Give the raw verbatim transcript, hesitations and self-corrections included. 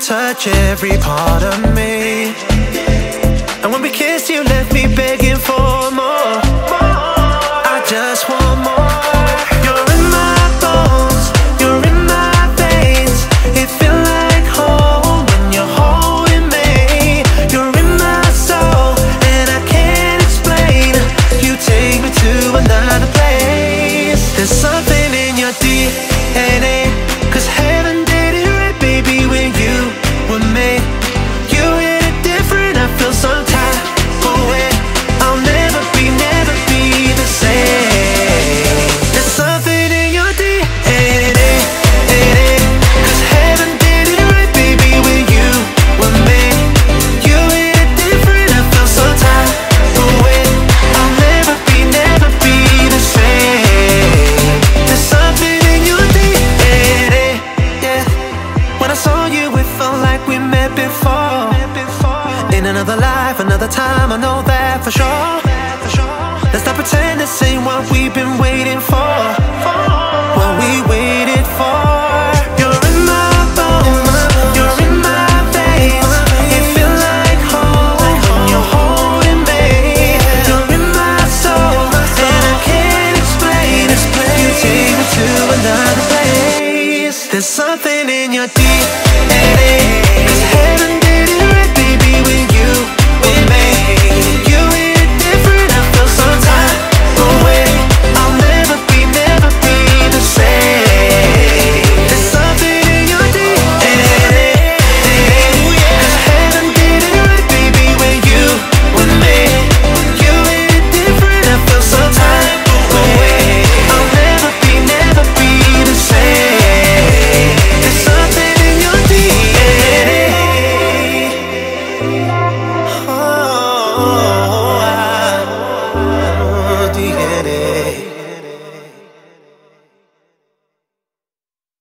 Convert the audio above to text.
touch every part of me. And when we kissed, you left me begging for more. I just want more. You're in my bones, you're in my veins. It feels like home when you're holding me. You're in my soul, and I can't explain. You take me to another place. There's something in your D N A, 'cause heaven did it right, baby, when you were made. You hit it different, I feel some type of way. I'll never be, never be the same. There's something in your D N A, 'cause heaven did it right, baby, when you were made. You hit it different, I feel some type of way. I'll never be, never be the same. There's something in your D N A, yeah. When I saw you, it felt like we met before. In another life, another time, I know that for sure. Let's not pretend this ain't what we've been waiting for. What we waited for. You're in my bones, you're in my veins. It feels like home when you're holding me. You're in my soul, and I can't explain. You take me to another place. There's something in your D N A, 'cause heaven did it right, baby, when you